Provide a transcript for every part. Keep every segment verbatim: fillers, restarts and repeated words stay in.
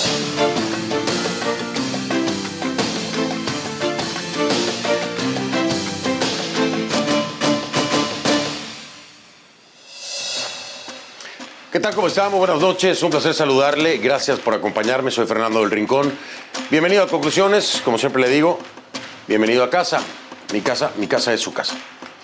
¿Qué tal? ¿Cómo están? Muy buenas noches. Un placer saludarle. Gracias por acompañarme. Soy Fernando del Rincón. Bienvenido a Conclusiones. Como siempre le digo, bienvenido a casa. Mi casa, mi casa es su casa.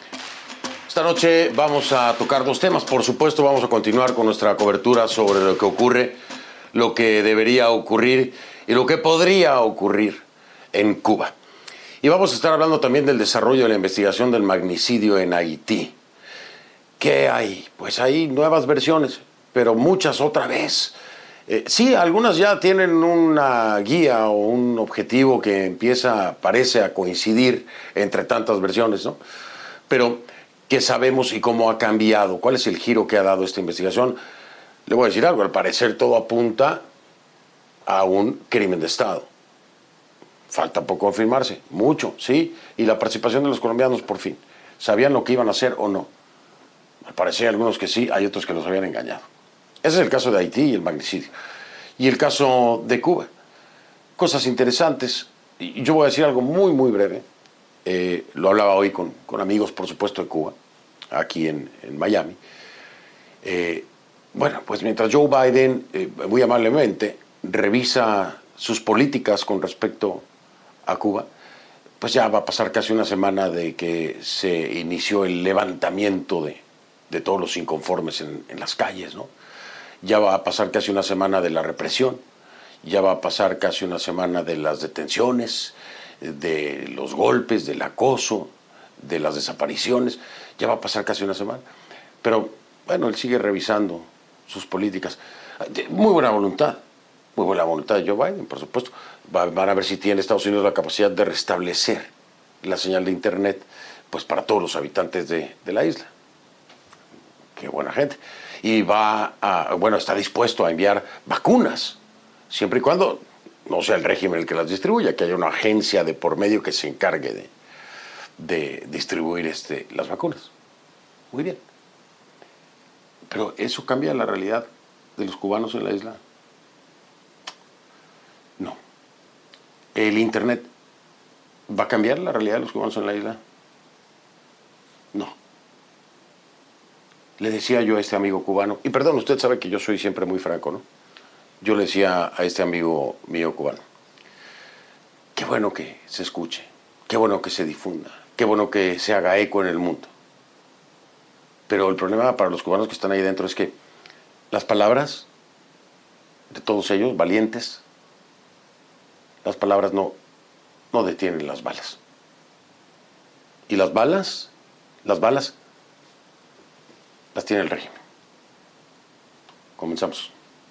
Esta noche vamos a tocar dos temas. Por supuesto, vamos a continuar con nuestra cobertura sobre lo que ocurre, lo que debería ocurrir y lo que podría ocurrir en Cuba. Y vamos a estar hablando también del desarrollo de la investigación del magnicidio en Haití. ¿Qué hay? Pues hay nuevas versiones, pero muchas otra vez. Eh, sí, algunas ya tienen una guía o un objetivo que empieza, parece a coincidir entre tantas versiones, ¿no? Pero, ¿qué sabemos y cómo ha cambiado? ¿Cuál es el giro que ha dado esta investigación? Le voy a decir algo, al parecer todo apunta a un crimen de Estado. Falta poco confirmarse, mucho, sí, y la participación de los colombianos por fin. ¿Sabían lo que iban a hacer o no? Al parecer hay algunos que sí, hay otros que los habían engañado. Ese es el caso de Haití y el magnicidio. Y el caso de Cuba. Cosas interesantes. Y yo voy a decir algo muy, muy breve. Eh, lo hablaba hoy con, con amigos, por supuesto, de Cuba, aquí en, en Miami. Eh, bueno, pues mientras Joe Biden, eh, muy amablemente, revisa sus políticas con respecto a Cuba, pues ya va a pasar casi una semana de que se inició el levantamiento de, de todos los inconformes en, en las calles, ¿no? Ya va a pasar casi una semana de la represión, ya va a pasar casi una semana de las detenciones, de los golpes, del acoso, de las desapariciones, ya va a pasar casi una semana. Pero, bueno, él sigue revisando sus políticas. Muy buena voluntad, muy buena voluntad de Joe Biden, por supuesto. Van a ver si tiene Estados Unidos la capacidad de restablecer la señal de Internet, pues para todos los habitantes de, de la isla. Qué buena gente. Y va a, bueno, está dispuesto a enviar vacunas, siempre y cuando no sea el régimen el que las distribuya, que haya una agencia de por medio que se encargue de, de distribuir este, las vacunas. Muy bien. Pero ¿eso cambia la realidad de los cubanos en la isla? No. ¿El Internet va a cambiar la realidad de los cubanos en la isla? No. Le decía yo a este amigo cubano, y perdón, usted sabe que yo soy siempre muy franco, ¿no? Yo le decía a este amigo mío cubano, qué bueno que se escuche, qué bueno que se difunda, qué bueno que se haga eco en el mundo. Pero el problema para los cubanos que están ahí dentro es que las palabras de todos ellos, valientes, las palabras no, no detienen las balas. Y las balas, las balas, las tiene el régimen. Comenzamos.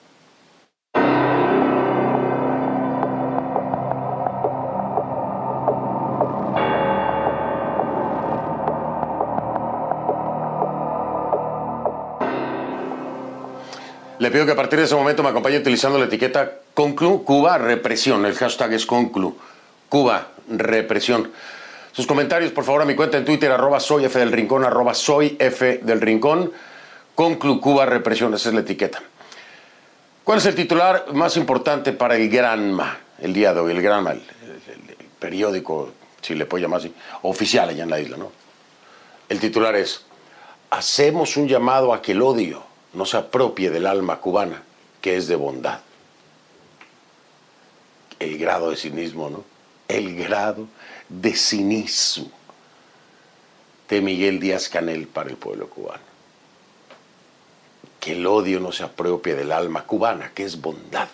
Le pido que a partir de ese momento me acompañe utilizando la etiqueta Conclu Cuba Represión. El hashtag es Conclu Cuba Represión. Sus comentarios, por favor, a mi cuenta en Twitter, arroba soy F del Rincón, arroba soy F del Rincón, Conclu Cuba Represión, esa es la etiqueta. ¿Cuál es el titular más importante para el Granma el día de hoy? El Granma, el, el, el periódico, si le puedo llamar así, oficial allá en la isla, ¿no? El titular es, hacemos un llamado a que el odio no se apropie del alma cubana, que es de bondad. El grado de cinismo, ¿no? El grado de cinismo de Miguel Díaz-Canel para el pueblo cubano. Que el odio no se apropie del alma cubana, que es bondad.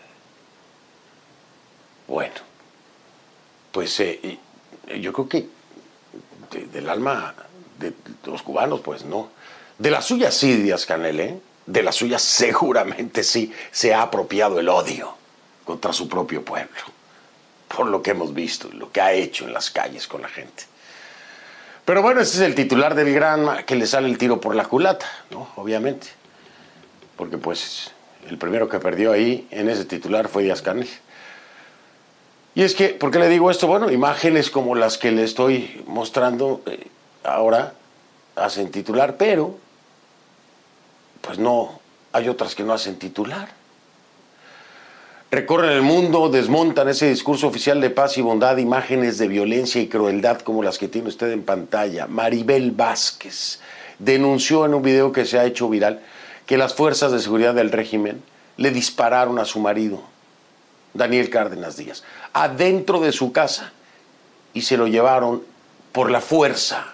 Bueno, pues eh, yo creo que de, del alma de, de los cubanos, pues no. De la suya sí, Díaz-Canel, ¿eh? De la suya seguramente sí se ha apropiado el odio contra su propio pueblo, por lo que hemos visto y lo que ha hecho en las calles con la gente. Pero bueno, ese es el titular del Granma, que le sale el tiro por la culata, ¿no? Obviamente. Porque pues el primero que perdió ahí en ese titular fue Díaz-Canel. Y es que, ¿por qué le digo esto? Bueno, imágenes como las que le estoy mostrando eh, ahora hacen titular, pero pues no, hay otras que no hacen titular. Recorren el mundo, desmontan ese discurso oficial de paz y bondad, imágenes de violencia y crueldad como las que tiene usted en pantalla. Maribel Vázquez denunció en un video que se ha hecho viral que las fuerzas de seguridad del régimen le dispararon a su marido, Daniel Cárdenas Díaz, adentro de su casa y se lo llevaron por la fuerza.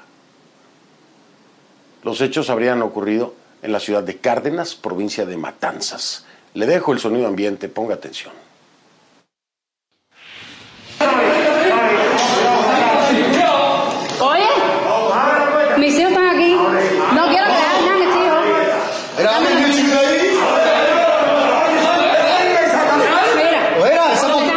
Los hechos habrían ocurrido en la ciudad de Cárdenas, provincia de Matanzas. Le dejo el sonido ambiente, ponga atención. Oye, mis hijos están aquí. No quiero que hagan nada, mis hijos. Mira. Mira, esa no.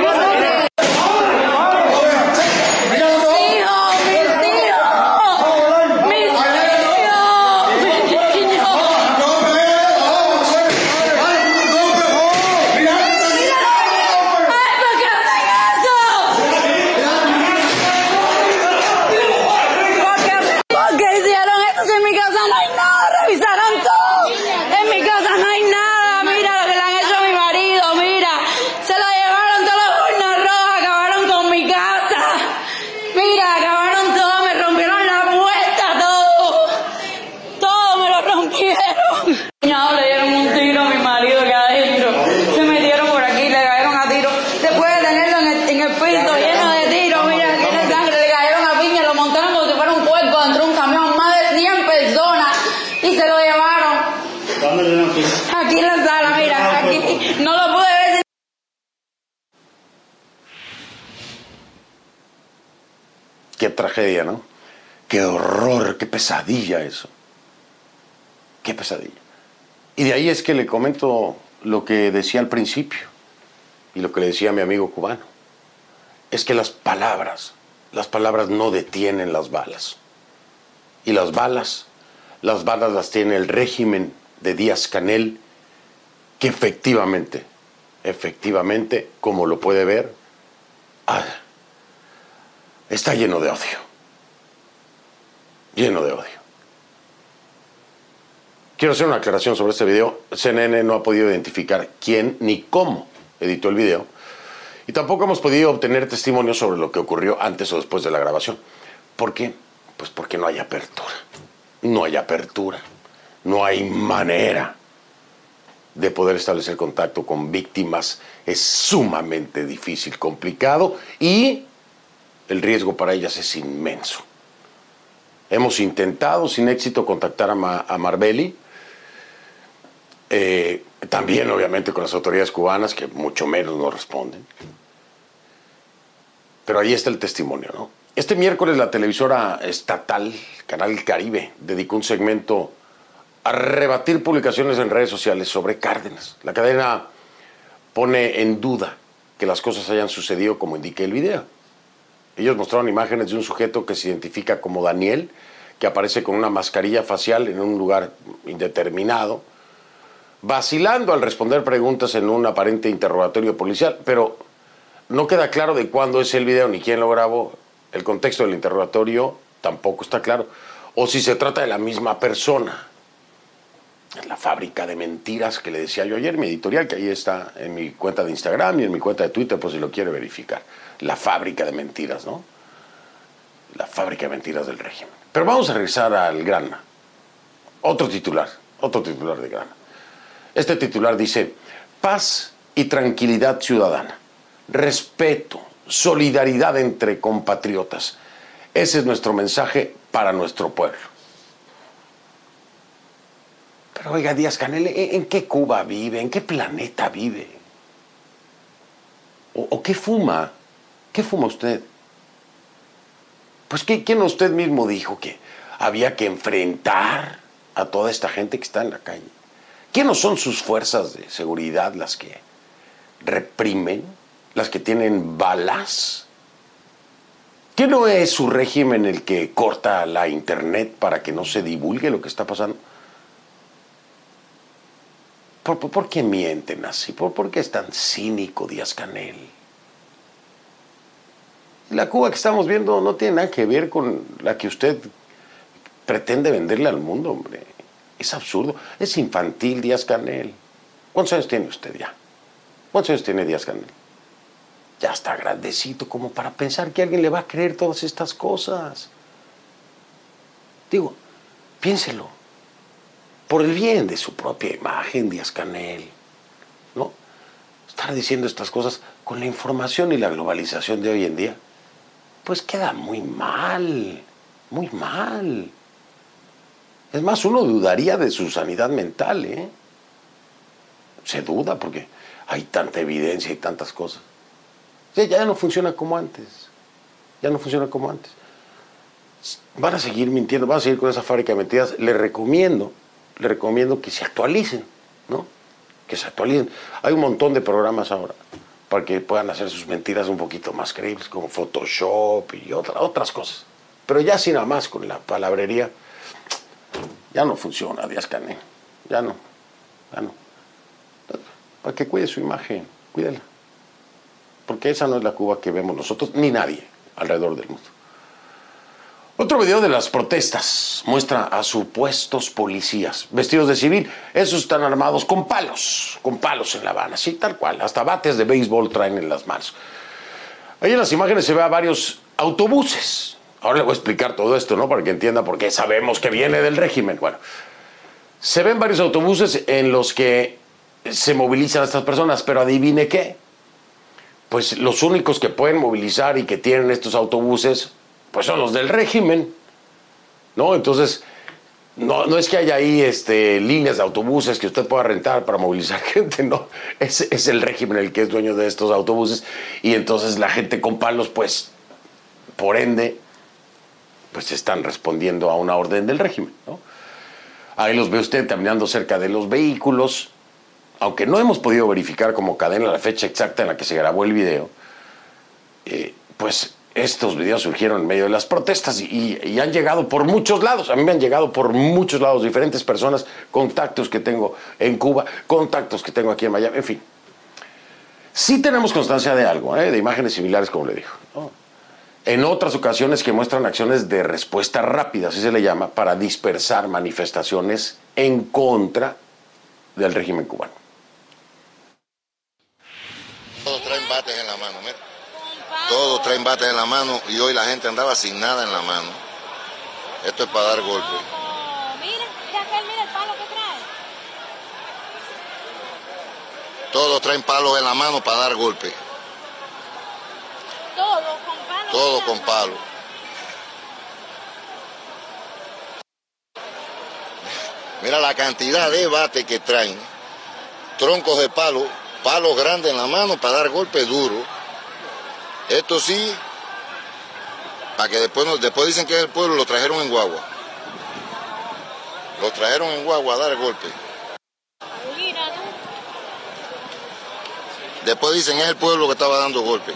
Aquí en la sala, mira, aquí. No lo pude ver. Qué tragedia, ¿no? Qué horror, qué pesadilla eso. Qué pesadilla. Y de ahí es que le comento lo que decía al principio y lo que le decía a mi amigo cubano. Es que las palabras, las palabras no detienen las balas. Y las balas, las balas las tiene el régimen de Díaz-Canel, que efectivamente, efectivamente, como lo puede ver, ah, está lleno de odio. Lleno de odio. Quiero hacer una aclaración sobre este video. C N N no ha podido identificar quién ni cómo editó el video. Y tampoco hemos podido obtener testimonios sobre lo que ocurrió antes o después de la grabación. ¿Por qué? Pues porque no hay apertura. No hay apertura. No hay manera de poder establecer contacto con víctimas. Es sumamente difícil, complicado y el riesgo para ellas es inmenso. Hemos intentado sin éxito contactar a, Ma a Marbeli, eh, también obviamente con las autoridades cubanas, que mucho menos nos responden. Pero ahí está el testimonio, ¿no? Este miércoles la televisora estatal, Canal Caribe, dedicó un segmento a rebatir publicaciones en redes sociales sobre Cárdenas. La cadena pone en duda que las cosas hayan sucedido como indica el video. Ellos mostraron imágenes de un sujeto que se identifica como Daniel, que aparece con una mascarilla facial en un lugar indeterminado, vacilando al responder preguntas en un aparente interrogatorio policial, pero no queda claro de cuándo es el video ni quién lo grabó. El contexto del interrogatorio tampoco está claro. O si se trata de la misma persona. Es la fábrica de mentiras que le decía yo ayer, mi editorial, que ahí está en mi cuenta de Instagram y en mi cuenta de Twitter, por si lo quiere verificar. La fábrica de mentiras, ¿no? La fábrica de mentiras del régimen. Pero vamos a regresar al Grana. Otro titular, otro titular de Grana. Este titular dice: paz y tranquilidad ciudadana, respeto, solidaridad entre compatriotas. Ese es nuestro mensaje para nuestro pueblo. Pero oiga, Díaz-Canel, ¿en qué Cuba vive? ¿En qué planeta vive? ¿O, o qué fuma? ¿Qué fuma usted? Pues ¿quién usted mismo dijo que había que enfrentar a toda esta gente que está en la calle? ¿Quién no son sus fuerzas de seguridad las que reprimen, las que tienen balas? ¿Qué no es su régimen el que corta la internet para que no se divulgue lo que está pasando? ¿Por, por, por qué mienten así? ¿Por, por qué es tan cínico Díaz-Canel? La Cuba que estamos viendo no tiene nada que ver con la que usted pretende venderle al mundo, hombre. Es absurdo, es infantil Díaz-Canel. ¿Cuántos años tiene usted ya? ¿Cuántos años tiene Díaz-Canel? Ya está grandecito como para pensar que alguien le va a creer todas estas cosas. Digo, piénselo. Por el bien de su propia imagen, Díaz-Canel, ¿no? Estar diciendo estas cosas con la información y la globalización de hoy en día, pues queda muy mal, muy mal. Es más, uno dudaría de su sanidad mental, ¿eh? Se duda porque hay tanta evidencia y tantas cosas. Ya, ya no funciona como antes. Ya no funciona como antes. Van a seguir mintiendo, van a seguir con esa fábrica de mentiras. Les recomiendo, les recomiendo que se actualicen, ¿no? Que se actualicen. Hay un montón de programas ahora para que puedan hacer sus mentiras un poquito más creíbles, como Photoshop y otra, otras cosas. Pero ya sin nada más con la palabrería, ya no funciona Díaz-Canel. Ya no, ya no. Para que cuide su imagen, cuídela. Porque esa no es la Cuba que vemos nosotros, ni nadie alrededor del mundo. Otro video de las protestas muestra a supuestos policías vestidos de civil. Esos están armados con palos, con palos en La Habana, sí, tal cual. Hasta bates de béisbol traen en las manos. Ahí en las imágenes se ve a varios autobuses. Ahora le voy a explicar todo esto, ¿no? Para que entienda por qué sabemos que viene del régimen. Bueno, se ven varios autobuses en los que se movilizan estas personas, pero adivine qué. Pues los únicos que pueden movilizar y que tienen estos autobuses, pues son los del régimen, ¿no? Entonces, no, no es que haya ahí este, líneas de autobuses que usted pueda rentar para movilizar gente, no. Es, es el régimen el que es dueño de estos autobuses y entonces la gente con palos, pues, por ende, pues están respondiendo a una orden del régimen, ¿no? Ahí los ve usted caminando cerca de los vehículos. Aunque no hemos podido verificar como cadena la fecha exacta en la que se grabó el video, eh, pues estos videos surgieron en medio de las protestas y, y han llegado por muchos lados. A mí me han llegado por muchos lados, diferentes personas, contactos que tengo en Cuba, contactos que tengo aquí en Miami, en fin. Sí tenemos constancia de algo, ¿eh? De imágenes similares, como le dijo, ¿no? En otras ocasiones que muestran acciones de respuesta rápida, así se le llama, para dispersar manifestaciones en contra del régimen cubano. Todos traen bates en la mano, mira. Todos traen bates en la mano y hoy la gente andaba sin nada en la mano. Esto es para dar golpe. Oh, mira, mira aquel, mira el palo que trae. Todos traen palos en la mano para dar golpe. Todo con palo. Todo con palo. Mira la cantidad de bates que traen. Troncos de palo. Palos grandes en la mano para dar golpes duros. Esto sí, para que después, no, después dicen que es el pueblo, lo trajeron en guagua. Lo trajeron en guagua a dar golpes. Después dicen que es el pueblo que estaba dando golpes.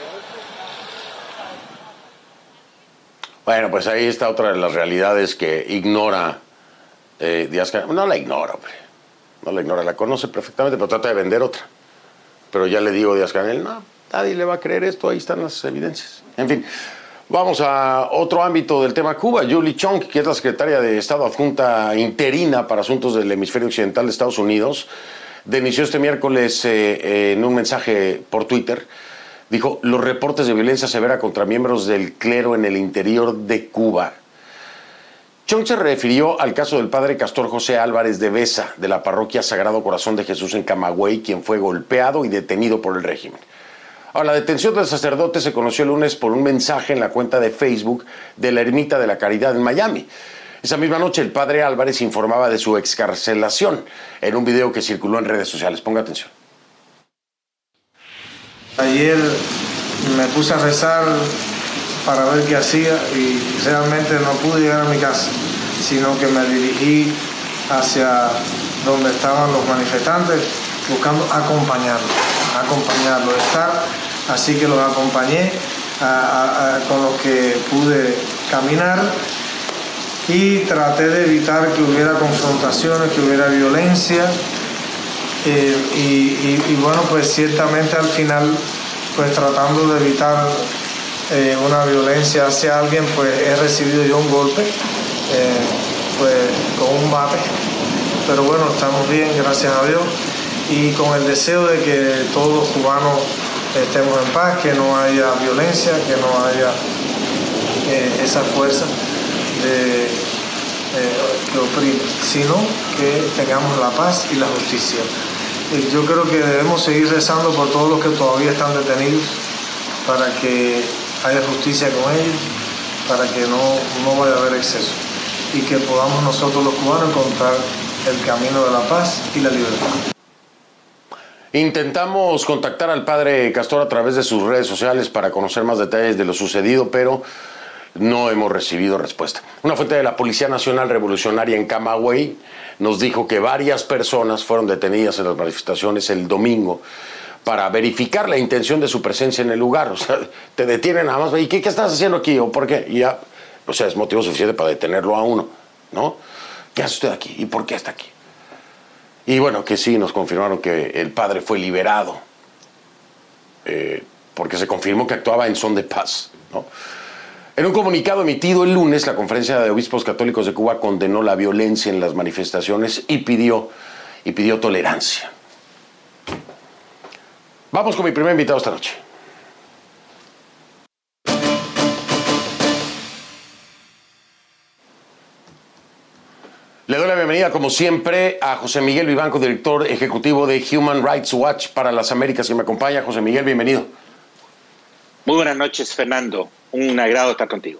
Bueno, pues ahí está otra de las realidades que ignora eh, Díaz-Canel. No la ignora, hombre. No la ignora, la conoce perfectamente, pero trata de vender otra. Pero ya le digo a Díaz-Canel, no, nadie le va a creer esto, ahí están las evidencias. En fin, vamos a otro ámbito del tema Cuba. Julie Chong, que es la secretaria de Estado adjunta interina para asuntos del hemisferio occidental de Estados Unidos, denunció este miércoles eh, eh, en un mensaje por Twitter, dijo, los reportes de violencia severa contra miembros del clero en el interior de Cuba. Chong se refirió al caso del padre Castor José Álvarez de Besa, de la parroquia Sagrado Corazón de Jesús en Camagüey, quien fue golpeado y detenido por el régimen. Ahora, la detención del sacerdote se conoció el lunes por un mensaje en la cuenta de Facebook de la Ermita de la Caridad en Miami. Esa misma noche el padre Álvarez informaba de su excarcelación en un video que circuló en redes sociales. Ponga atención. Ayer me puse a rezar para ver qué hacía y realmente no pude llegar a mi casa, sino que me dirigí hacia donde estaban los manifestantes buscando acompañarlos, acompañarlos, estar, así que los acompañé a, a, a, con los que pude caminar y traté de evitar que hubiera confrontaciones, que hubiera violencia eh, y, y, y bueno, pues ciertamente al final, pues tratando de evitar Eh, una violencia hacia alguien, pues he recibido yo un golpe, eh, pues con un bate, pero bueno, estamos bien, gracias a Dios, y con el deseo de que todos los cubanos estemos en paz, que no haya violencia, que no haya eh, esa fuerza de, eh, que oprime, sino que tengamos la paz y la justicia. Eh, yo creo que debemos seguir rezando por todos los que todavía están detenidos, para que haya justicia con ellos, para que no, no vaya a haber exceso y que podamos nosotros los cubanos encontrar el camino de la paz y la libertad. Intentamos contactar al padre Castor a través de sus redes sociales para conocer más detalles de lo sucedido, pero no hemos recibido respuesta. Una fuente de la Policía Nacional Revolucionaria en Camagüey nos dijo que varias personas fueron detenidas en las manifestaciones el domingo para verificar la intención de su presencia en el lugar. O sea, te detienen nada más, ¿y qué, qué estás haciendo aquí? ¿O por qué? Y ya, o sea, es motivo suficiente para detenerlo a uno, ¿no? ¿Qué hace usted aquí? ¿Y por qué está aquí? Y bueno, que sí, nos confirmaron que el padre fue liberado, eh, porque se confirmó que actuaba en son de paz, ¿no? En un comunicado emitido el lunes, la Conferencia de Obispos Católicos de Cuba condenó la violencia en las manifestaciones y pidió, y pidió tolerancia. Vamos con mi primer invitado esta noche. Le doy la bienvenida, como siempre, a José Miguel Vivanco, director ejecutivo de Human Rights Watch para las Américas, que me acompaña. José Miguel, bienvenido. Muy buenas noches, Fernando. Un agrado estar contigo.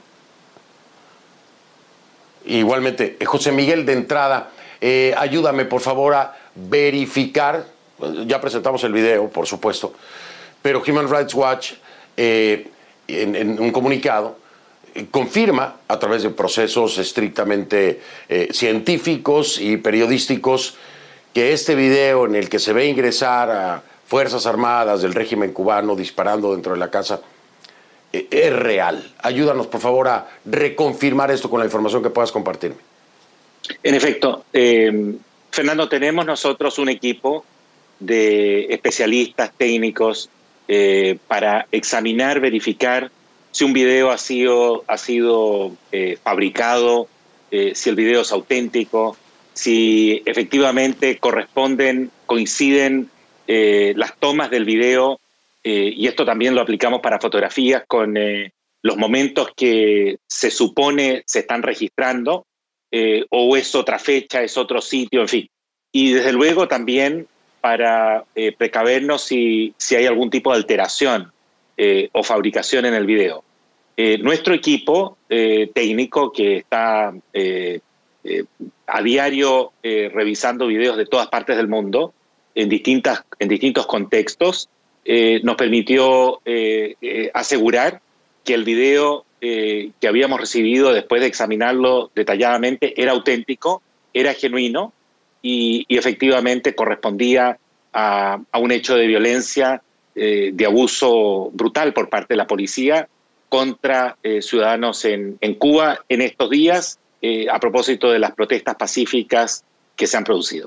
Igualmente. José Miguel, de entrada, eh, ayúdame, por favor, a verificar. Ya presentamos el video, por supuesto, pero Human Rights Watch, eh, en, en un comunicado, confirma a través de procesos estrictamente eh, científicos y periodísticos que este video en el que se ve ingresar a Fuerzas Armadas del régimen cubano disparando dentro de la casa eh, es real. Ayúdanos, por favor, a reconfirmar esto con la información que puedas compartirme. En efecto, eh, Fernando, tenemos nosotros un equipo de especialistas técnicos eh, para examinar, verificar si un video ha sido, ha sido eh, fabricado, eh, si el video es auténtico, si efectivamente corresponden, coinciden eh, las tomas del video, eh, y esto también lo aplicamos para fotografías con eh, los momentos que se supone se están registrando, eh, o es otra fecha, es otro sitio, en fin. Y desde luego también para eh, precavernos si, si hay algún tipo de alteración eh, o fabricación en el video. Eh, nuestro equipo eh, técnico, que está eh, eh, a diario eh, revisando videos de todas partes del mundo, en, distintas, en distintos contextos, eh, nos permitió eh, eh, asegurar que el video eh, que habíamos recibido después de examinarlo detalladamente era auténtico, era genuino y, y efectivamente correspondía a, a un hecho de violencia, eh, de abuso brutal por parte de la policía contra eh, ciudadanos en, en Cuba en estos días, eh, a propósito de las protestas pacíficas que se han producido.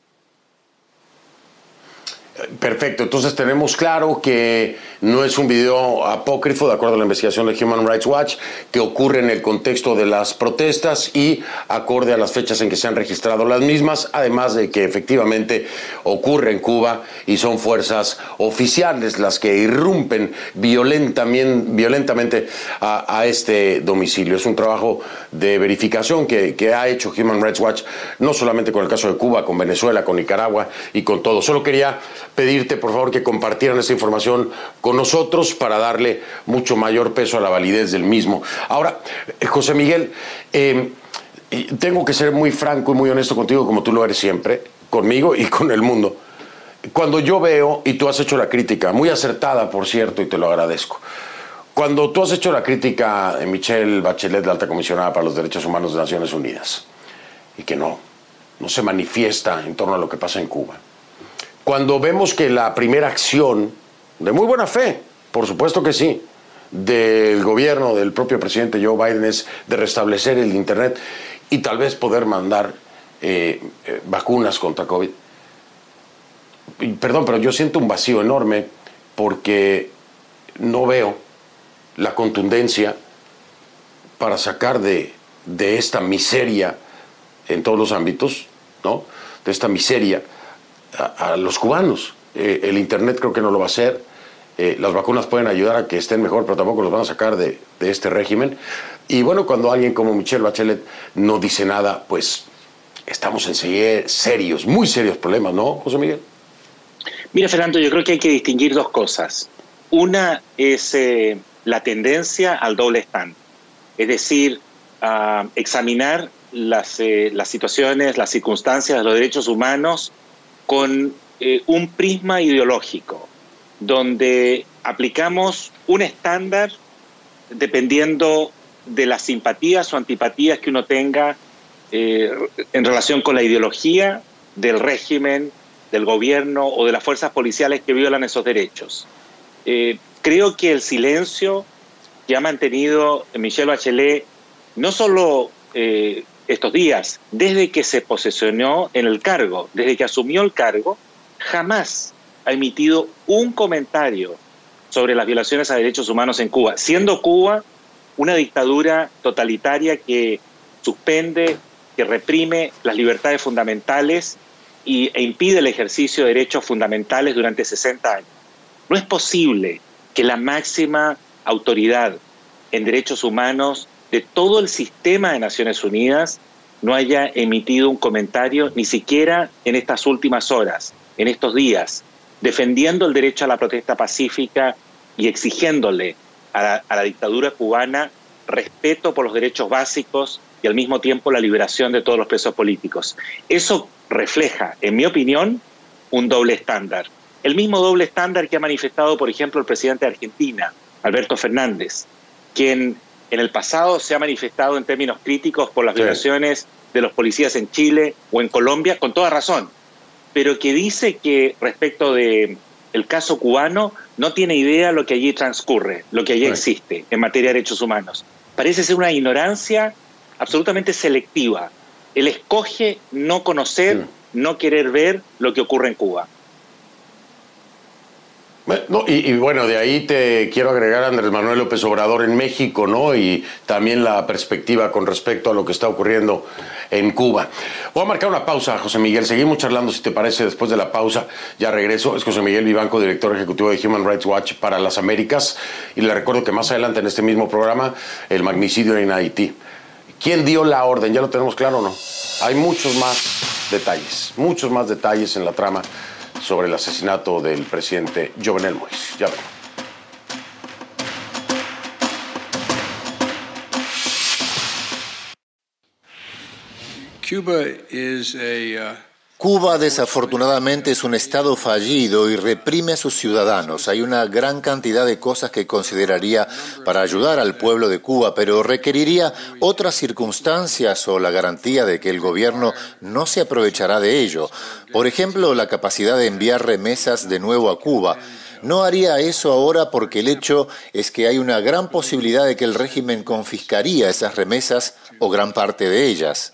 Perfecto, entonces tenemos claro que no es un video apócrifo, de acuerdo a la investigación de Human Rights Watch, que ocurre en el contexto de las protestas y acorde a las fechas en que se han registrado las mismas, además de que efectivamente ocurre en Cuba y son fuerzas oficiales las que irrumpen violentamente, violentamente a, a este domicilio. Es un trabajo de verificación que, que ha hecho Human Rights Watch, no solamente con el caso de Cuba, con Venezuela, con Nicaragua y con todo. Solo quería pedirte, por favor, que compartieran esta información con nosotros para darle mucho mayor peso a la validez del mismo. Ahora, José Miguel, eh, tengo que ser muy franco y muy honesto contigo, como tú lo eres siempre, conmigo y con el mundo. Cuando yo veo, y tú has hecho la crítica, muy acertada, por cierto, y te lo agradezco, cuando tú has hecho la crítica de Michelle Bachelet, la alta comisionada para los derechos humanos de Naciones Unidas, y que no, no se manifiesta en torno a lo que pasa en Cuba, cuando vemos que la primera acción, de muy buena fe, por supuesto que sí, del gobierno, del propio presidente Joe Biden es de restablecer el Internet y tal vez poder mandar eh, eh, vacunas contra COVID. Y, perdón, pero yo siento un vacío enorme porque no veo la contundencia para sacar de, de esta miseria en todos los ámbitos, ¿no? De esta miseria a, a los cubanos. Eh, el Internet creo que no lo va a hacer. Eh, las vacunas pueden ayudar a que estén mejor, pero tampoco los van a sacar de, de este régimen. Y bueno, cuando alguien como Michelle Bachelet no dice nada, pues estamos en serios, muy serios problemas, ¿no, José Miguel? Mira, Fernando, yo creo que hay que distinguir dos cosas. Una es eh, la tendencia al doble estándar, es decir, a examinar las, eh, las situaciones, las circunstancias de los derechos humanos con eh, un prisma ideológico, donde aplicamos un estándar dependiendo de las simpatías o antipatías que uno tenga eh, en relación con la ideología del régimen, del gobierno o de las fuerzas policiales que violan esos derechos. Eh, creo que el silencio que ha mantenido Michelle Bachelet, no solo eh, estos días, desde que se posesionó en el cargo, desde que asumió el cargo, jamás ha emitido un comentario sobre las violaciones a derechos humanos en Cuba, siendo Cuba una dictadura totalitaria que suspende, que reprime las libertades fundamentales y, e impide el ejercicio de derechos fundamentales durante sesenta años. No es posible que la máxima autoridad en derechos humanos de todo el sistema de Naciones Unidas no haya emitido un comentario, ni siquiera en estas últimas horas, en estos días, defendiendo el derecho a la protesta pacífica y exigiéndole a la, a la dictadura cubana respeto por los derechos básicos y al mismo tiempo la liberación de todos los presos políticos. Eso refleja, en mi opinión, un doble estándar. El mismo doble estándar que ha manifestado, por ejemplo, el presidente de Argentina, Alberto Fernández, quien en el pasado se ha manifestado en términos críticos por las sí. violaciones de los policías en Chile o en Colombia, con toda razón, pero que dice que respecto de el caso cubano no tiene idea lo que allí transcurre, lo que allí sí. existe en materia de derechos humanos. Parece ser una ignorancia absolutamente selectiva. Él escoge no conocer, sí. no querer ver lo que ocurre en Cuba. No, y, y bueno, de ahí te quiero agregar a Andrés Manuel López Obrador en México, ¿no? Y también la perspectiva con respecto a lo que está ocurriendo en Cuba. Voy a marcar una pausa, José Miguel. Seguimos charlando, si te parece, después de la pausa. Ya regreso. Es José Miguel Vivanco, director ejecutivo de Human Rights Watch para las Américas. Y le recuerdo que más adelante en este mismo programa, el magnicidio en Haití. ¿Quién dio la orden? ¿Ya lo tenemos claro o no? Hay muchos más detalles, muchos más detalles en la trama sobre el asesinato del presidente Jovenel Moïse. Ya veremos. Cuba is a, uh... Cuba desafortunadamente es un estado fallido y reprime a sus ciudadanos. Hay una gran cantidad de cosas que consideraría para ayudar al pueblo de Cuba, pero requeriría otras circunstancias o la garantía de que el gobierno no se aprovechará de ello. Por ejemplo, la capacidad de enviar remesas de nuevo a Cuba. No haría eso ahora porque el hecho es que hay una gran posibilidad de que el régimen confiscaría esas remesas o gran parte de ellas.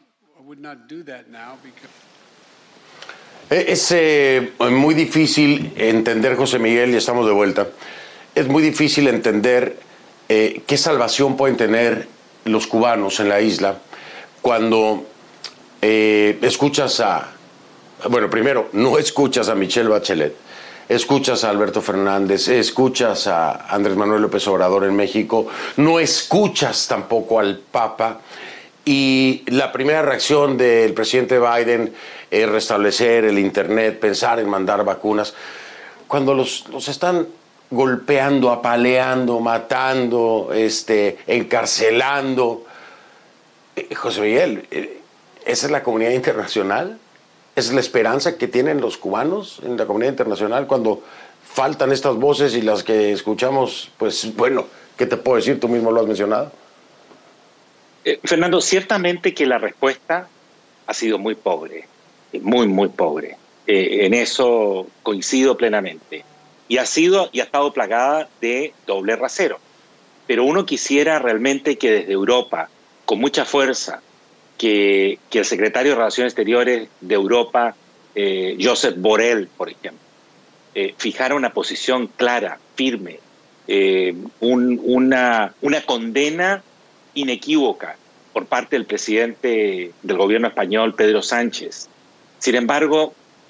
Es eh, muy difícil entender, José Miguel, y estamos de vuelta, es muy difícil entender eh, qué salvación pueden tener los cubanos en la isla cuando eh, escuchas a, bueno, primero, no escuchas a Michelle Bachelet, escuchas a Alberto Fernández, escuchas a Andrés Manuel López Obrador en México, no escuchas tampoco al Papa, y la primera reacción del presidente Biden es restablecer el Internet, pensar en mandar vacunas, cuando los, los están golpeando, apaleando, matando, este, encarcelando. Eh, José Miguel, eh, ¿esa es la comunidad internacional? ¿Esa es la esperanza que tienen los cubanos en la comunidad internacional cuando faltan estas voces y las que escuchamos? Pues bueno, ¿qué te puedo decir? Tú mismo lo has mencionado. Eh, Fernando, ciertamente que la respuesta ha sido muy pobre, muy, muy pobre. Eh, en eso coincido plenamente. Y ha sido y ha estado plagada de doble rasero. Pero uno quisiera realmente que desde Europa, con mucha fuerza, que, que el secretario de Relaciones Exteriores de Europa, eh, Josep Borrell, por ejemplo, eh, fijara una posición clara, firme, eh, un, una, una condena inequívoca por parte del presidente del gobierno español, Pedro Sánchez. Sin embargo,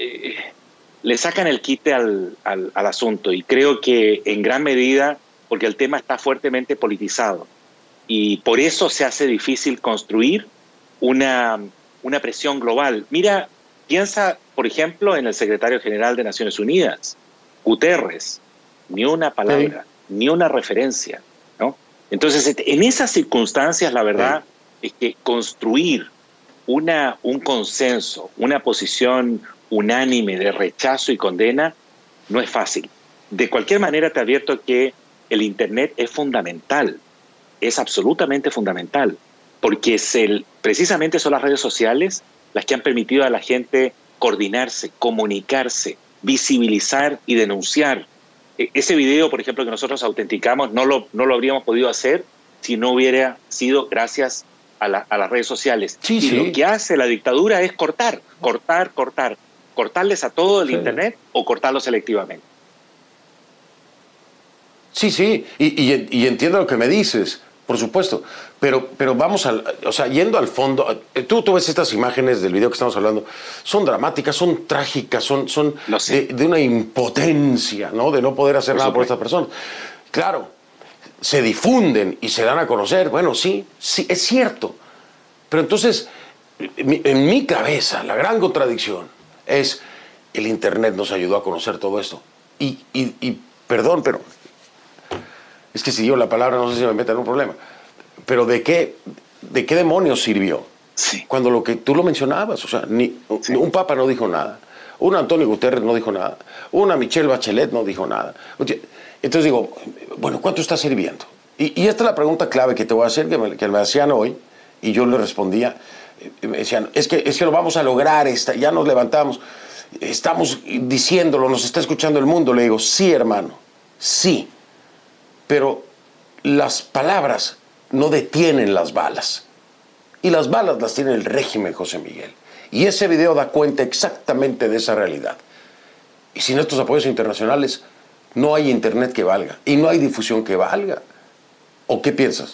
eh, le sacan el quite al, al, al asunto, y creo que en gran medida porque el tema está fuertemente politizado, y por eso se hace difícil construir una, una presión global. Mira, piensa, por ejemplo, en el secretario general de Naciones Unidas, Guterres, ni una palabra, sí. ni una referencia, ¿no? Entonces, en esas circunstancias, la verdad sí. es que construir una, un consenso, una posición unánime de rechazo y condena, no es fácil. De cualquier manera, te advierto que el Internet es fundamental, es absolutamente fundamental, porque es el, precisamente son las redes sociales las que han permitido a la gente coordinarse, comunicarse, visibilizar y denunciar. Ese video, por ejemplo, que nosotros autenticamos, no lo, no lo habríamos podido hacer si no hubiera sido gracias a, la, a las redes sociales. Sí, y sí. lo que hace la dictadura es cortar, cortar, cortar. Cortarles a todo el sí. Internet o cortarlo selectivamente. Sí, sí, y, y, y entiendo lo que me dices, por supuesto, pero, pero vamos al, o sea, yendo al fondo, tú, tú ves estas imágenes del video que estamos hablando, son dramáticas, son trágicas, son, son de, de una impotencia, ¿no? De no poder hacer por nada supuesto. por estas personas. Claro, se difunden y se dan a conocer, bueno, sí, sí, es cierto, pero entonces, en mi cabeza, la gran contradicción es, el Internet nos ayudó a conocer todo esto, y, y, y perdón, pero... Es que si yo la palabra no sé si me mete en un problema. Pero ¿de qué, de qué demonios sirvió? Sí. Cuando lo que tú lo mencionabas, o sea, ni, sí. un papa no dijo nada, un Antonio Guterres no dijo nada, una Michelle Bachelet no dijo nada. Entonces digo, bueno, ¿cuánto está sirviendo? Y, y esta es la pregunta clave que te voy a hacer, que me, que me hacían hoy, y yo le respondía, me decían, es que, es que lo vamos a lograr, esta, ya nos levantamos, estamos diciéndolo, nos está escuchando el mundo. Le digo, sí, hermano, sí. Pero las palabras no detienen las balas. Y las balas las tiene el régimen, José Miguel. Y ese video da cuenta exactamente de esa realidad. Y sin estos apoyos internacionales, no hay Internet que valga. Y no hay difusión que valga. ¿O qué piensas?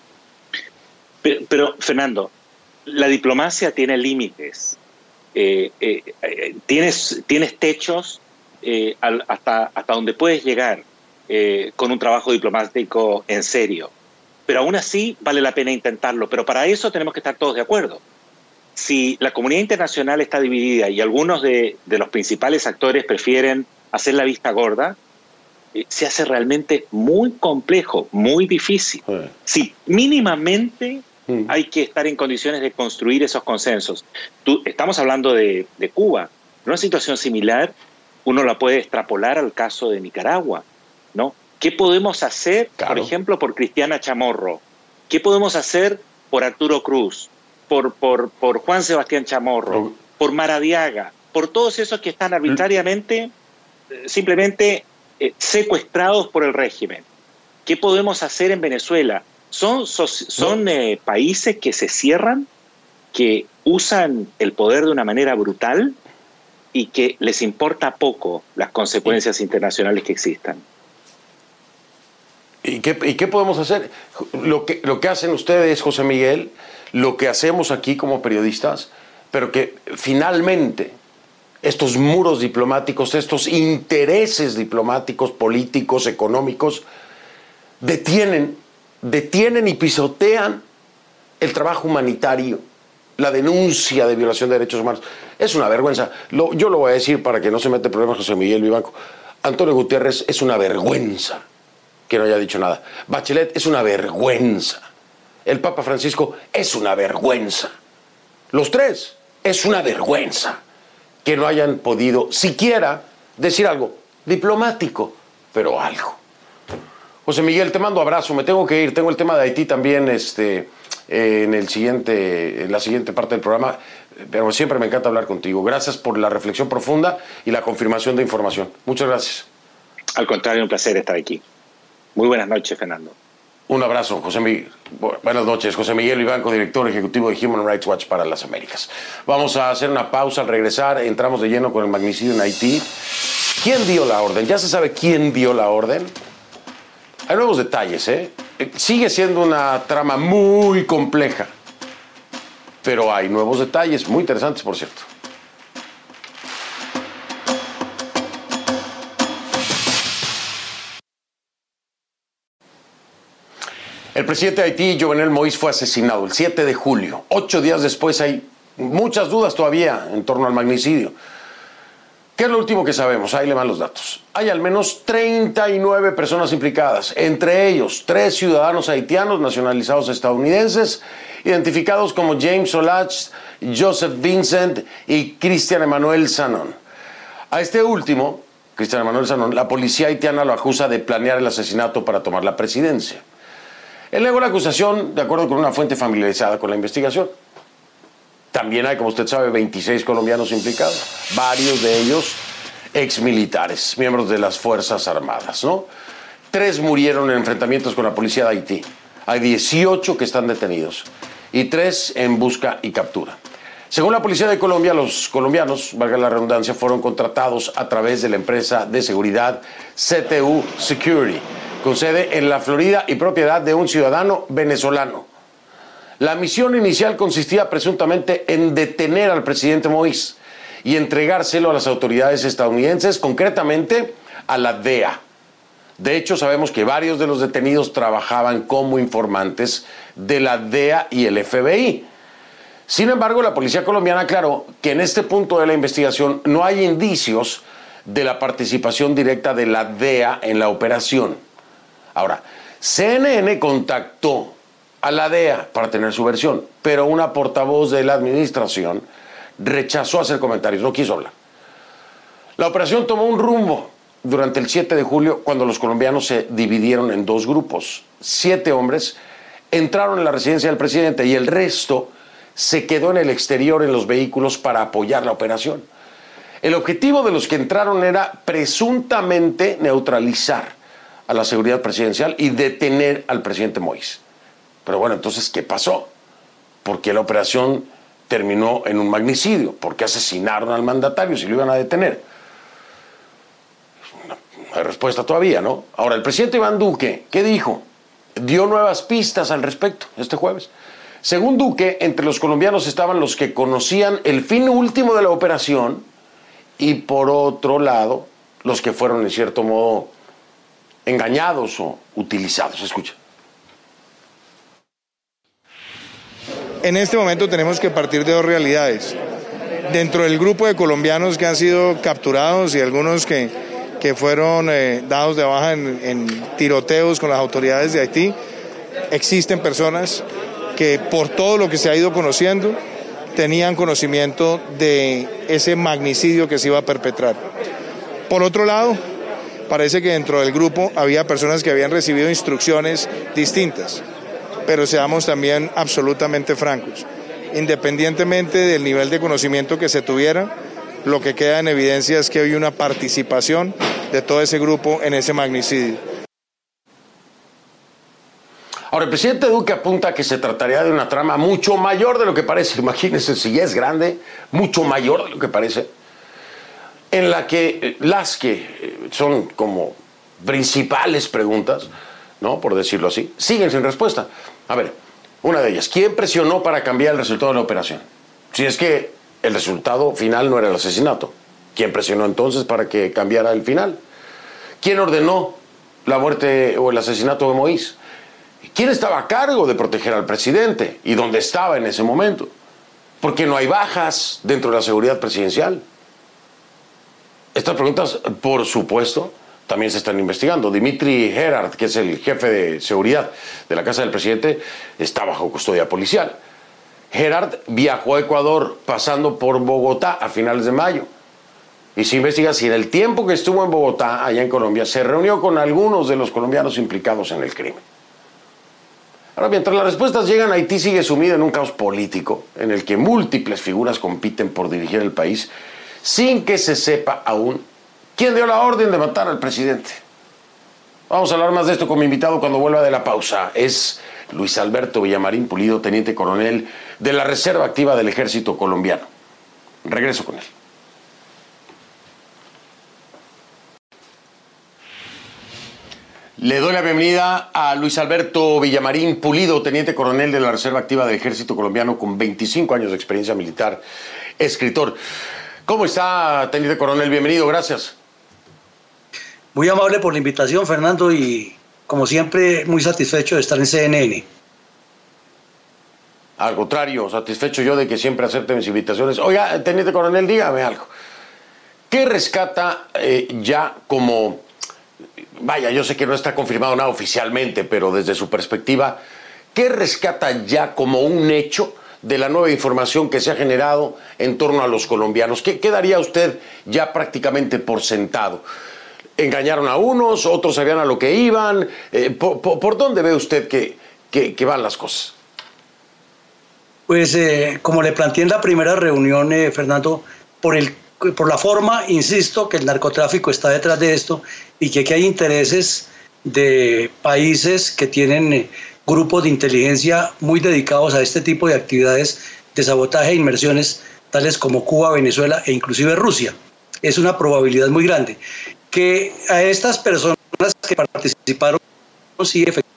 Pero, pero Fernando, la diplomacia tiene límites. Eh, eh, eh, tienes, tienes techos eh, al, hasta, hasta donde puedes llegar. Eh, con un trabajo diplomático en serio. Pero aún así vale la pena intentarlo. Pero para eso tenemos que estar todos de acuerdo. Si la comunidad internacional está dividida y algunos de, de los principales actores prefieren hacer la vista gorda, eh, se hace realmente muy complejo, muy difícil. Sí. Si mínimamente sí. hay que estar en condiciones de construir esos consensos. Tú, estamos hablando de, de Cuba. Una situación similar uno la puede extrapolar al caso de Nicaragua, ¿no? ¿Qué podemos hacer, claro. por ejemplo, por Cristiana Chamorro? ¿Qué podemos hacer por Arturo Cruz? Por, por, por Juan Sebastián Chamorro, oh. por Maradiaga, por todos esos que están arbitrariamente, eh, simplemente eh, secuestrados por el régimen. ¿Qué podemos hacer en Venezuela? Son, son, son eh, países que se cierran, que usan el poder de una manera brutal y que les importa poco las consecuencias internacionales que existan. ¿Y qué, ¿Y qué podemos hacer? Lo que, lo que hacen ustedes, José Miguel, lo que hacemos aquí como periodistas, pero que finalmente estos muros diplomáticos, estos intereses diplomáticos, políticos, económicos, detienen, detienen y pisotean el trabajo humanitario, la denuncia de violación de derechos humanos. Es una vergüenza. Lo, yo lo voy a decir para que no se mete problemas José Miguel Vivanco. Antonio Guterres es una vergüenza que no haya dicho nada. Bachelet es una vergüenza. El Papa Francisco es una vergüenza. Los tres es una vergüenza que no hayan podido siquiera decir algo diplomático, pero algo. José Miguel, te mando abrazo, me tengo que ir. Tengo el tema de Haití también este, eh, en, el siguiente, en la siguiente parte del programa, pero siempre me encanta hablar contigo. Gracias por la reflexión profunda y la confirmación de información. Muchas gracias. Al contrario, un placer estar aquí. Muy buenas noches, Fernando. Un abrazo, José Miguel. Buenas noches, José Miguel Vivanco, director ejecutivo de Human Rights Watch para las Américas. Vamos a hacer una pausa. Al regresar, entramos de lleno con el magnicidio en Haití. ¿Quién dio la orden? ¿Ya se sabe quién dio la orden? Hay nuevos detalles, ¿eh? Sigue siendo una trama muy compleja, pero hay nuevos detalles muy interesantes, por cierto. El presidente de Haití, Jovenel Moïse, fue asesinado el siete de julio. Ocho días después hay muchas dudas todavía en torno al magnicidio. ¿Qué es lo último que sabemos? Ahí le van los datos. Hay al menos treinta y nueve personas implicadas, entre ellos tres ciudadanos haitianos nacionalizados estadounidenses, identificados como James Solage, Joseph Vincent y Christian Emmanuel Sanon. A este último, Christian Emmanuel Sanon, la policía haitiana lo acusa de planear el asesinato para tomar la presidencia. Él negó la acusación de acuerdo con una fuente familiarizada con la investigación. También hay, como usted sabe, veintiséis colombianos implicados, varios de ellos exmilitares, miembros de las Fuerzas Armadas, ¿no? Tres murieron en enfrentamientos con la policía de Haití. Hay dieciocho que están detenidos y tres en busca y captura. Según la policía de Colombia, los colombianos, valga la redundancia, fueron contratados a través de la empresa de seguridad C T U Security, con sede en la Florida y propiedad de un ciudadano venezolano. La misión inicial consistía presuntamente en detener al presidente Moïse y entregárselo a las autoridades estadounidenses, concretamente a la D E A. De hecho, sabemos que varios de los detenidos trabajaban como informantes de la D E A y el F B I. Sin embargo, la policía colombiana aclaró que en este punto de la investigación no hay indicios de la participación directa de la D E A en la operación. Ahora, C N N contactó a la D E A para tener su versión, pero una portavoz de la administración rechazó hacer comentarios, no quiso hablar. La operación tomó un rumbo durante el siete de julio, cuando los colombianos se dividieron en dos grupos. Siete hombres entraron en la residencia del presidente y el resto se quedó en el exterior en los vehículos para apoyar la operación. El objetivo de los que entraron era presuntamente neutralizar a la seguridad presidencial y detener al presidente Moïse. Pero bueno, entonces, ¿qué pasó? ¿Por qué la operación terminó en un magnicidio? ¿Por qué asesinaron al mandatario si lo iban a detener? No hay respuesta todavía, ¿no? Ahora, el presidente Iván Duque, ¿qué dijo? Dio nuevas pistas al respecto este jueves. Según Duque, entre los colombianos estaban los que conocían el fin último de la operación y, por otro lado, los que fueron, en cierto modo, engañados o utilizados. Escucha. En este momento tenemos que partir de dos realidades. Dentro del grupo de colombianos que han sido capturados y algunos que, que fueron eh, dados de baja en, en tiroteos con las autoridades de Haití, existen personas que por todo lo que se ha ido conociendo tenían conocimiento de ese magnicidio que se iba a perpetrar. Por otro lado, parece que dentro del grupo había personas que habían recibido instrucciones distintas. Pero seamos también absolutamente francos. Independientemente del nivel de conocimiento que se tuviera, lo que queda en evidencia es que hay una participación de todo ese grupo en ese magnicidio. Ahora, el presidente Duque apunta que se trataría de una trama mucho mayor de lo que parece. Imagínense, si es grande, mucho mayor de lo que parece, en la que las que son como principales preguntas, ¿no?, por decirlo así, siguen sin respuesta. A ver, una de ellas, ¿quién presionó para cambiar el resultado de la operación? Si es que el resultado final no era el asesinato, ¿quién presionó entonces para que cambiara el final? ¿Quién ordenó la muerte o el asesinato de Moïse? ¿Quién estaba a cargo de proteger al presidente y dónde estaba en ese momento? Porque no hay bajas dentro de la seguridad presidencial. Estas preguntas, por supuesto, también se están investigando. Dimitri Gerard, que es el jefe de seguridad de la casa del presidente, está bajo custodia policial. Gerard viajó a Ecuador pasando por Bogotá a finales de mayo. Y se investiga si en el tiempo que estuvo en Bogotá, allá en Colombia, se reunió con algunos de los colombianos implicados en el crimen. Ahora, mientras las respuestas llegan, Haití sigue sumido en un caos político en el que múltiples figuras compiten por dirigir el país sin que se sepa aún quién dio la orden de matar al presidente. Vamos a hablar más de esto con mi invitado cuando vuelva de la pausa. Es Luis Alberto Villamarín Pulido, teniente coronel de la Reserva Activa del Ejército Colombiano. Regreso con él. Le doy la bienvenida a Luis Alberto Villamarín Pulido, teniente coronel de la Reserva Activa del Ejército Colombiano con veinticinco años de experiencia militar, escritor. ¿Cómo está, teniente coronel? Bienvenido, gracias. Muy amable por la invitación, Fernando, y como siempre, muy satisfecho de estar en C N N. Al contrario, satisfecho yo de que siempre acepte mis invitaciones. Oiga, teniente coronel, dígame algo. ¿Qué rescata eh, ya como... Vaya, yo sé que no está confirmado nada oficialmente, pero desde su perspectiva, ¿qué rescata ya como un hecho de la nueva información que se ha generado en torno a los colombianos? ¿Qué, qué daría usted ya prácticamente por sentado? ¿Engañaron a unos, otros sabían a lo que iban? Eh, por, por, ¿Por dónde ve usted que, que, que van las cosas? Pues eh, como le planteé en la primera reunión, eh, Fernando, por, el, por la forma, insisto, que el narcotráfico está detrás de esto y que aquí hay intereses de países que tienen eh, grupos de inteligencia muy dedicados a este tipo de actividades de sabotaje e inmersiones, tales como Cuba, Venezuela e inclusive Rusia. Es una probabilidad muy grande que a estas personas que participaron, sí, efectivamente.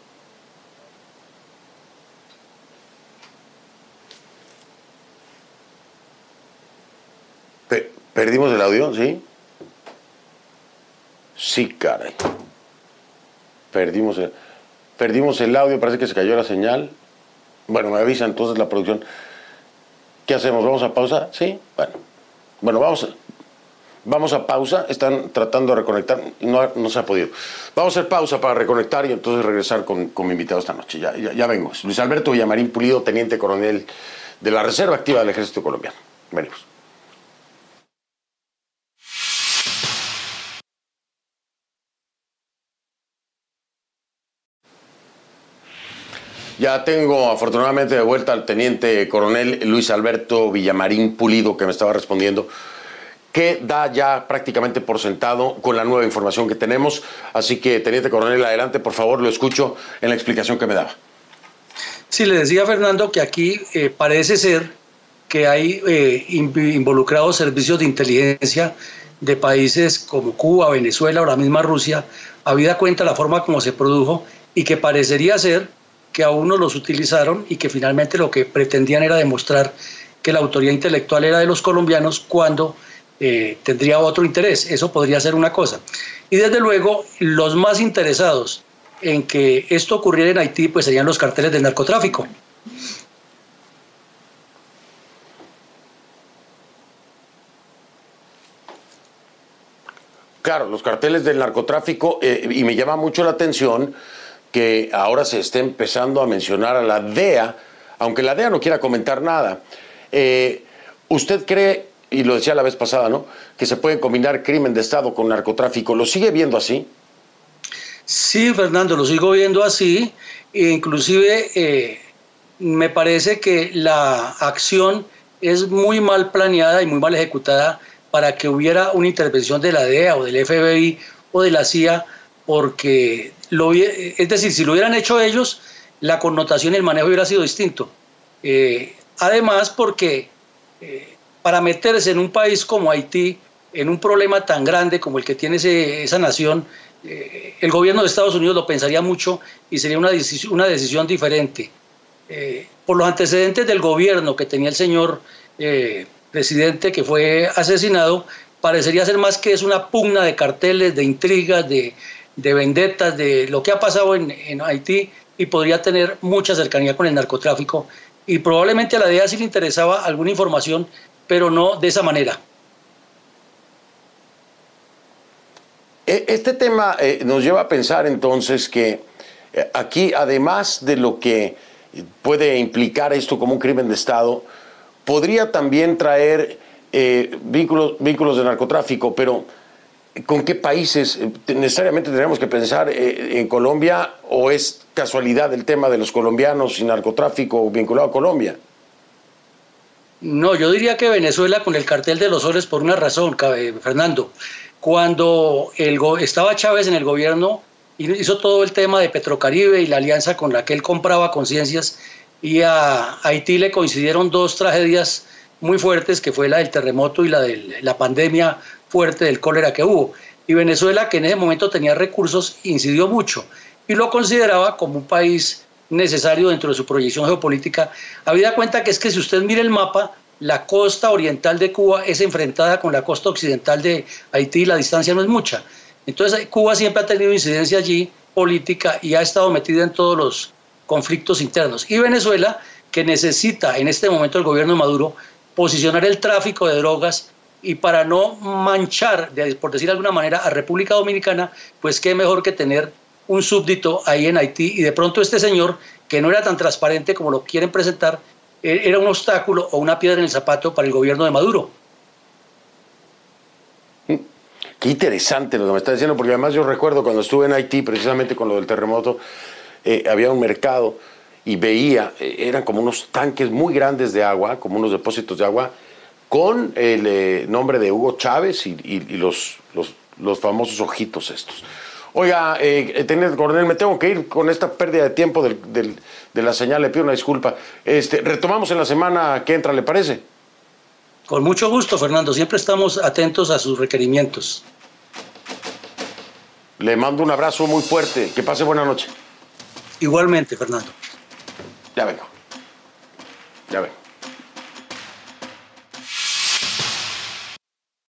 ¿Perdimos el audio? ¿Sí? Sí, caray. Perdimos el, perdimos el audio, parece que se cayó la señal. Bueno, me avisa entonces la producción. ¿Qué hacemos? ¿Vamos a pausa? ¿Sí? Bueno. Bueno, vamos a, vamos a pausa. Están tratando de reconectar. No, no se ha podido. Vamos a hacer pausa para reconectar y entonces regresar con, con mi invitado esta noche. Ya, ya, ya vengo. Luis Alberto Villamarín Pulido, teniente coronel de la Reserva Activa del Ejército Colombiano. Venimos. Ya tengo afortunadamente de vuelta al teniente coronel Luis Alberto Villamarín Pulido, que me estaba respondiendo, que da ya prácticamente por sentado con la nueva información que tenemos. Así que, teniente coronel, adelante, por favor, lo escucho en la explicación que me daba. Sí, le decía a Fernando que aquí eh, parece ser que hay eh, involucrados servicios de inteligencia de países como Cuba, Venezuela o la misma Rusia, habida cuenta la forma como se produjo, y que parecería ser que a unos los utilizaron y que finalmente lo que pretendían era demostrar que la autoría intelectual era de los colombianos cuando eh, tendría otro interés. Eso podría ser una cosa. Y desde luego, los más interesados en que esto ocurriera en Haití pues serían los carteles del narcotráfico. Claro, los carteles del narcotráfico, eh, y me llama mucho la atención que ahora se esté empezando a mencionar a la D E A, aunque la D E A no quiera comentar nada. Eh, ¿Usted cree, y lo decía la vez pasada, ¿no?, que se puede combinar crimen de Estado con narcotráfico? ¿Lo sigue viendo así? Sí, Fernando, lo sigo viendo así. E inclusive eh, me parece que la acción es muy mal planeada y muy mal ejecutada para que hubiera una intervención de la D E A o del F B I o de la C I A, porque, lo, es decir, si lo hubieran hecho ellos, la connotación y el manejo hubiera sido distinto. Eh, además, porque eh, para meterse en un país como Haití, en un problema tan grande como el que tiene ese, esa nación, eh, el gobierno de Estados Unidos lo pensaría mucho y sería una decisión, una decisión diferente. Eh, por los antecedentes del gobierno que tenía el señor eh, presidente que fue asesinado, parecería ser más que es una pugna de carteles, de intrigas, de... de vendetas, de lo que ha pasado en, en Haití, y podría tener mucha cercanía con el narcotráfico, y probablemente a la D E A sí le interesaba alguna información, pero no de esa manera. Este tema eh, nos lleva a pensar entonces que eh, aquí, además de lo que puede implicar esto como un crimen de Estado, podría también traer eh, vínculos, vínculos de narcotráfico, pero ¿con qué países? ¿Necesariamente tendríamos que pensar en Colombia, o es casualidad el tema de los colombianos y narcotráfico vinculado a Colombia? No, yo diría que Venezuela con el cartel de los soles por una razón, Fernando. Cuando el, estaba Chávez en el gobierno, hizo todo el tema de Petrocaribe y la alianza con la que él compraba conciencias, y a Haití le coincidieron dos tragedias muy fuertes, que fue la del terremoto y la de la pandemia fuerte del cólera que hubo. Y Venezuela, que en ese momento tenía recursos, incidió mucho y lo consideraba como un país necesario dentro de su proyección geopolítica. Habida cuenta que es que si usted mira el mapa, la costa oriental de Cuba es enfrentada con la costa occidental de Haití y la distancia no es mucha. Entonces Cuba siempre ha tenido incidencia allí política y ha estado metida en todos los conflictos internos. Y Venezuela, que necesita en este momento el gobierno de Maduro posicionar el tráfico de drogas y para no manchar, por decir de alguna manera, a República Dominicana, pues qué mejor que tener un súbdito ahí en Haití, y de pronto este señor, que no era tan transparente como lo quieren presentar, era un obstáculo o una piedra en el zapato para el gobierno de Maduro. Qué interesante lo que me está diciendo, porque además yo recuerdo cuando estuve en Haití, precisamente con lo del terremoto, eh, había un mercado y veía, eh, eran como unos tanques muy grandes de agua, como unos depósitos de agua, con el eh, nombre de Hugo Chávez y, y, y los, los, los famosos ojitos estos. Oiga, eh, teniente coronel, me tengo que ir con esta pérdida de tiempo del, del, de la señal, le pido una disculpa. Este, retomamos en la semana que entra, ¿le parece? Con mucho gusto, Fernando. Siempre estamos atentos a sus requerimientos. Le mando un abrazo muy fuerte. Que pase buena noche. Igualmente, Fernando. Ya vengo. Ya vengo.